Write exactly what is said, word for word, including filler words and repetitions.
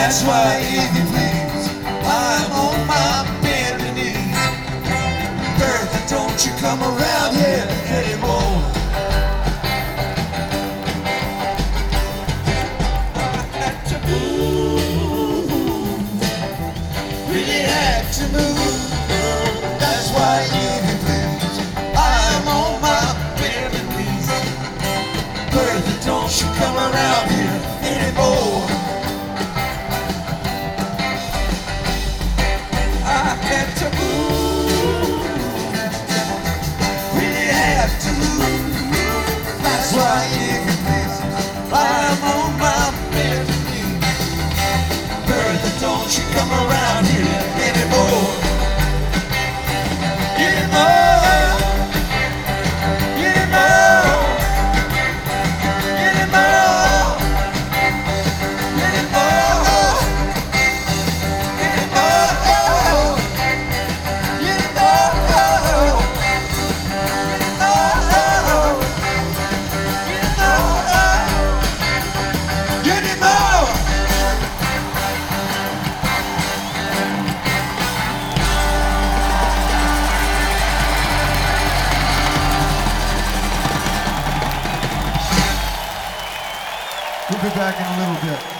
That's why, if you please, I'm on my bended knees. Bertha, don't you come around here anymore. I had to move, really had to move. That's why, if you please, I'm on my bended knees. Bertha, don't you come around here anymore. I had to move, really had to move. That's why, if you please, I'm on my bended knees. Bertha, don't you come around here anymore. Anymore, anymore, anymore, anymore, anymore. We'll be back in a little bit.